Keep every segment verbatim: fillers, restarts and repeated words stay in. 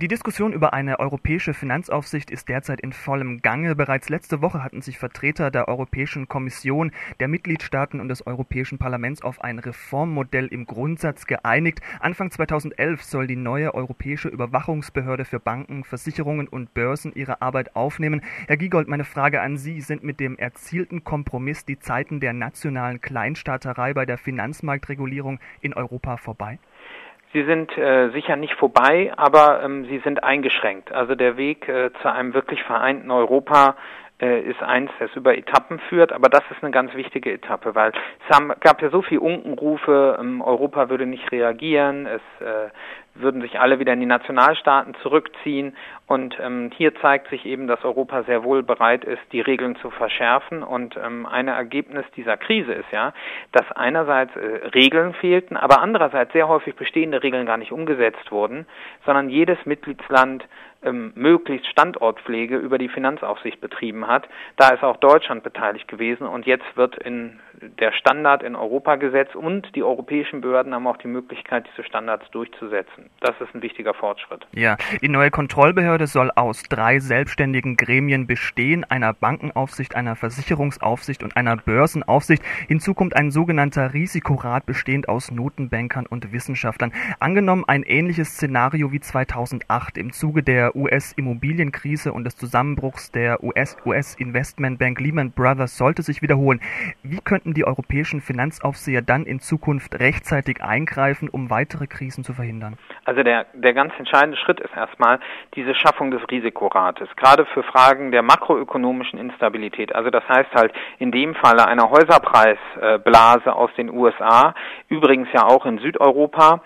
Die Diskussion über eine europäische Finanzaufsicht ist derzeit in vollem Gange. Bereits letzte Woche hatten sich Vertreter der Europäischen Kommission, der Mitgliedstaaten und des Europäischen Parlaments auf ein Reformmodell im Grundsatz geeinigt. Anfang zweitausendelf soll die neue Europäische Überwachungsbehörde für Banken, Versicherungen und Börsen ihre Arbeit aufnehmen. Herr Giegold, meine Frage an Sie: Sind mit dem erzielten Kompromiss die Zeiten der nationalen Kleinstaaterei bei der Finanzmarktregulierung in Europa vorbei? Sie sind äh, sicher nicht vorbei, aber ähm, sie sind eingeschränkt. Also der Weg äh, zu einem wirklich vereinten Europa äh, ist eins, das über Etappen führt, aber das ist eine ganz wichtige Etappe, weil es haben, gab ja so viel Unkenrufe, ähm, Europa würde nicht reagieren, es äh, würden sich alle wieder in die Nationalstaaten zurückziehen und ähm, hier zeigt sich eben, dass Europa sehr wohl bereit ist, die Regeln zu verschärfen und ähm, ein Ergebnis dieser Krise ist ja, dass einerseits äh, Regeln fehlten, aber andererseits sehr häufig bestehende Regeln gar nicht umgesetzt wurden, sondern jedes Mitgliedsland ähm, möglichst Standortpflege über die Finanzaufsicht betrieben hat. Da ist auch Deutschland beteiligt gewesen und jetzt wird in der Standard in Europa gesetzt und die europäischen Behörden haben auch die Möglichkeit, diese Standards durchzusetzen. Das ist ein wichtiger Fortschritt. Ja, die neue Kontrollbehörde soll aus drei selbstständigen Gremien bestehen, einer Bankenaufsicht, einer Versicherungsaufsicht und einer Börsenaufsicht. Hinzu kommt ein sogenannter Risikorat, bestehend aus Notenbankern und Wissenschaftlern. Angenommen, ein ähnliches Szenario wie zweitausendacht im Zuge der U S-Immobilienkrise und des Zusammenbruchs der U S-Investmentbank Lehman Brothers sollte sich wiederholen. Wie könnten die europäischen Finanzaufseher dann in Zukunft rechtzeitig eingreifen, um weitere Krisen zu verhindern? Also der, der ganz entscheidende Schritt ist erstmal diese Schaffung des Risikorates, gerade für Fragen der makroökonomischen Instabilität. Also das heißt halt in dem Falle einer Häuserpreisblase aus den U S A, übrigens ja auch in Südeuropa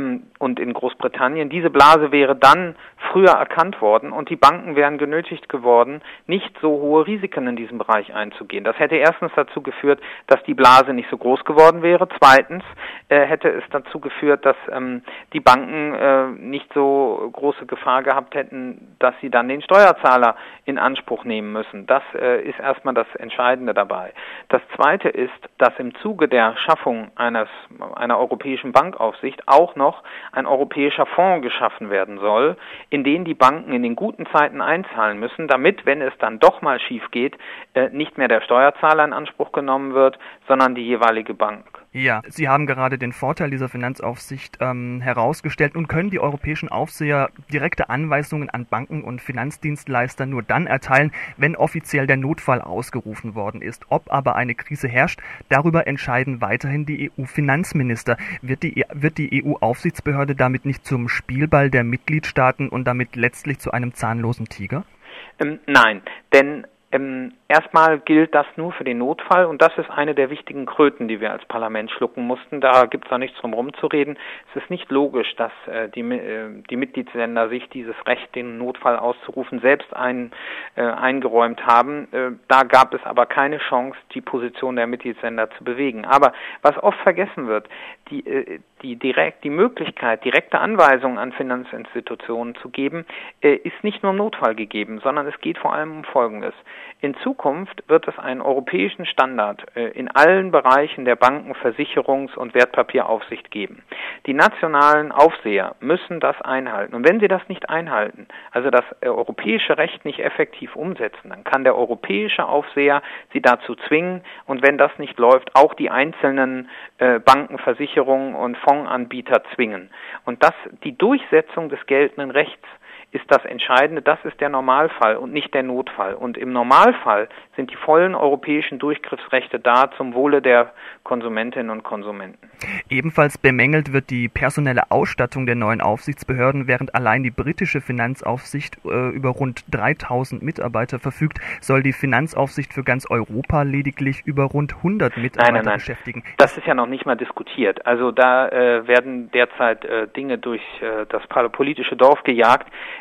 und in Großbritannien. Diese Blase wäre dann früher erkannt worden und die Banken wären genötigt geworden, nicht so hohe Risiken in diesem Bereich einzugehen. Das hätte erstens dazu geführt, dass die Blase nicht so groß geworden wäre. Zweitens äh, hätte es dazu geführt, dass ähm, die Banken äh, nicht so große Gefahr gehabt hätten, dass sie dann den Steuerzahler in Anspruch nehmen müssen. Das äh, ist erstmal das Entscheidende dabei. Das Zweite ist, dass im Zuge der Schaffung eines, einer europäischen Bankaufsicht auch noch ein europäischer Fonds geschaffen werden soll, in den die Banken in den guten Zeiten einzahlen müssen, damit, wenn es dann doch mal schief geht, nicht mehr der Steuerzahler in Anspruch genommen wird, sondern die jeweilige Bank. Ja, Sie haben gerade den Vorteil dieser Finanzaufsicht ähm, herausgestellt. Nun können die europäischen Aufseher direkte Anweisungen an Banken und Finanzdienstleister nur dann erteilen, wenn offiziell der Notfall ausgerufen worden ist. Ob aber eine Krise herrscht, darüber entscheiden weiterhin die E U-Finanzminister. Wird die, wird die E U-Aufsichtsbehörde damit nicht zum Spielball der Mitgliedstaaten und damit letztlich zu einem zahnlosen Tiger? Ähm, nein, denn Ähm, erstmal gilt das nur für den Notfall und das ist eine der wichtigen Kröten, die wir als Parlament schlucken mussten. Da gibt es auch nichts drum rumzureden. Es ist nicht logisch, dass äh, die, äh, die Mitgliedsländer sich dieses Recht, den Notfall auszurufen, selbst ein, äh, eingeräumt haben. Äh, da gab es aber keine Chance, die Position der Mitgliedsländer zu bewegen. Aber was oft vergessen wird, die, äh, die, direkt, die Möglichkeit, direkte Anweisungen an Finanzinstitutionen zu geben, äh, ist nicht nur im Notfall gegeben, sondern es geht vor allem um Folgendes. In Zukunft wird es einen europäischen Standard äh, in allen Bereichen der Banken-, Versicherungs- und Wertpapieraufsicht geben. Die nationalen Aufseher müssen das einhalten. Und wenn sie das nicht einhalten, also das äh, europäische Recht nicht effektiv umsetzen, dann kann der europäische Aufseher sie dazu zwingen und wenn das nicht läuft, auch die einzelnen äh, Banken, Versicherungen und Fondsanbieter zwingen. Und das, die Durchsetzung des geltenden Rechts ist das Entscheidende, das ist der Normalfall und nicht der Notfall. Und im Normalfall sind die vollen europäischen Durchgriffsrechte da zum Wohle der Konsumentinnen und Konsumenten. Ebenfalls bemängelt wird die personelle Ausstattung der neuen Aufsichtsbehörden. Während allein die britische Finanzaufsicht äh, über rund dreitausend Mitarbeiter verfügt, soll die Finanzaufsicht für ganz Europa lediglich über rund hundert Mitarbeiter nein, nein, nein. beschäftigen. Das ist ja noch nicht mal diskutiert. Also da äh, werden derzeit äh, Dinge durch äh, das politische Dorf gejagt.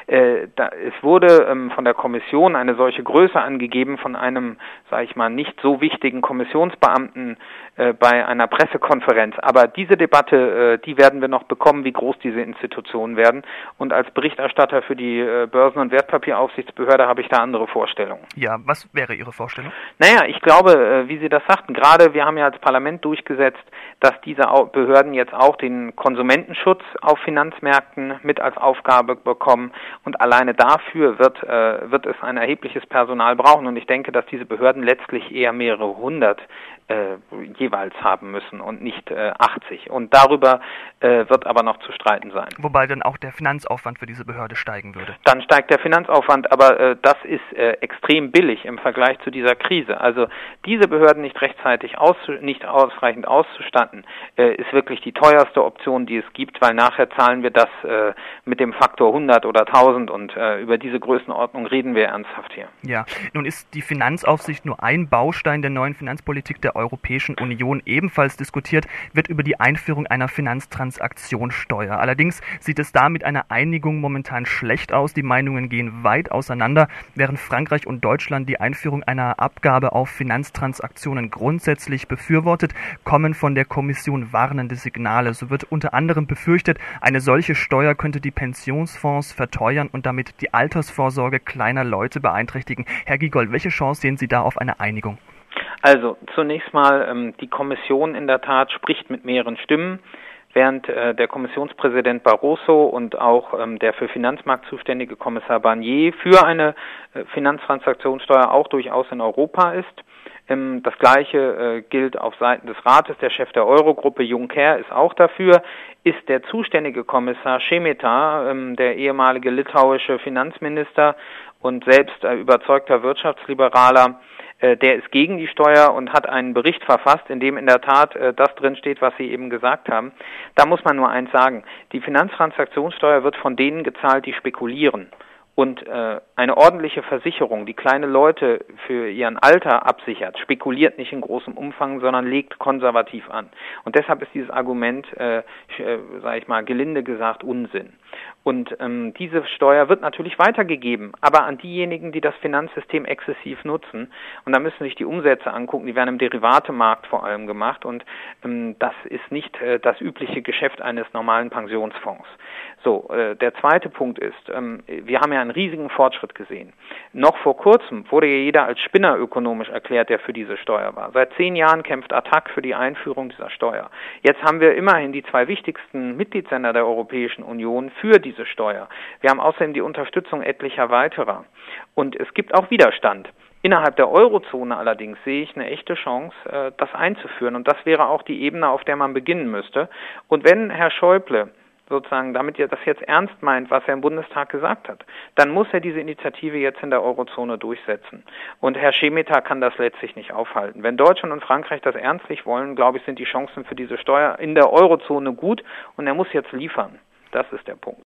Äh, da, es wurde ähm, von der Kommission eine solche Größe angegeben von einem, sage ich mal, nicht so wichtigen Kommissionsbeamten äh, bei einer Pressekonferenz. Aber diese Debatte, äh, die werden wir noch bekommen, wie groß diese Institutionen werden. Und als Berichterstatter für die äh, Börsen- und Wertpapieraufsichtsbehörde habe ich da andere Vorstellungen. Ja, was wäre Ihre Vorstellung? Naja, ich glaube, äh, wie Sie das sagten, gerade wir haben ja als Parlament durchgesetzt, dass diese Behörden jetzt auch den Konsumentenschutz auf Finanzmärkten mit als Aufgabe bekommen und alleine dafür wird, äh, wird es ein erhebliches Personal brauchen und ich denke, dass diese Behörden letztlich eher mehrere hundert äh, jeweils haben müssen und nicht äh, achtzig und darüber äh, wird aber noch zu streiten sein. Wobei dann auch der Finanzaufwand für diese Behörde steigen würde. Dann steigt der Finanzaufwand, aber äh, das ist äh, extrem billig im Vergleich zu dieser Krise. Also diese Behörden nicht rechtzeitig auszu nicht ausreichend auszustatten, äh, ist wirklich die teuerste Option, die es gibt, weil nachher zahlen wir das äh, mit dem Faktor hundert oder tausend und äh, über diese Größenordnung reden wir ernsthaft hier. Ja, nun ist die Finanzaufsicht nur ein Baustein der neuen Finanzpolitik der Europäischen Union. Ebenfalls diskutiert wird über die Einführung einer Finanztransaktionssteuer. Allerdings sieht es da mit einer Einigung momentan schlecht aus. Die Meinungen gehen weit auseinander. Während Frankreich und Deutschland die Einführung einer Abgabe auf Finanztransaktionen grundsätzlich befürwortet, kommen von der Kommission warnende Signale. So wird unter anderem befürchtet, eine solche Steuer könnte die Pensionsfonds verteuern und damit die Altersvorsorge kleiner Leute beeinträchtigen. Herr Giegold, welche Chance sehen Sie da auf eine Einigung? Also zunächst mal, ähm, die Kommission in der Tat spricht mit mehreren Stimmen, während äh, der Kommissionspräsident Barroso und auch ähm, der für Finanzmarkt zuständige Kommissar Barnier für eine äh, Finanztransaktionssteuer auch durchaus in Europa ist. Ähm, das Gleiche äh, gilt auf Seiten des Rates. Der Chef der Eurogruppe, Juncker, ist auch dafür. Ist der zuständige Kommissar Šemeta, ähm, der ehemalige litauische Finanzminister und selbst äh, überzeugter Wirtschaftsliberaler, der ist gegen die Steuer und hat einen Bericht verfasst, in dem in der Tat äh, das drin steht, was Sie eben gesagt haben. Da muss man nur eins sagen. Die Finanztransaktionssteuer wird von denen gezahlt, die spekulieren. Und äh, eine ordentliche Versicherung, die kleine Leute für ihren Alter absichert, spekuliert nicht in großem Umfang, sondern legt konservativ an. Und deshalb ist dieses Argument, äh, äh, sage ich mal, gelinde gesagt, Unsinn. Und ähm, diese Steuer wird natürlich weitergegeben, aber an diejenigen, die das Finanzsystem exzessiv nutzen. Und da müssen Sie sich die Umsätze angucken, die werden im Derivatemarkt vor allem gemacht. Und ähm, das ist nicht äh, das übliche Geschäft eines normalen Pensionsfonds. So, äh, der zweite Punkt ist, ähm, wir haben ja einen riesigen Fortschritt gesehen. Noch vor kurzem wurde ja jeder als Spinner ökonomisch erklärt, der für diese Steuer war. Seit zehn Jahren kämpft Attac für die Einführung dieser Steuer. Jetzt haben wir immerhin die zwei wichtigsten Mitgliedsländer der Europäischen Union für diese Steuer. Wir haben außerdem die Unterstützung etlicher weiterer. Und es gibt auch Widerstand. Innerhalb der Eurozone allerdings sehe ich eine echte Chance, das einzuführen. Und das wäre auch die Ebene, auf der man beginnen müsste. Und wenn Herr Schäuble sozusagen, damit er das jetzt ernst meint, was er im Bundestag gesagt hat, dann muss er diese Initiative jetzt in der Eurozone durchsetzen. Und Herr Šemeta kann das letztlich nicht aufhalten. Wenn Deutschland und Frankreich das ernstlich wollen, glaube ich, sind die Chancen für diese Steuer in der Eurozone gut und er muss jetzt liefern. Das ist der Punkt.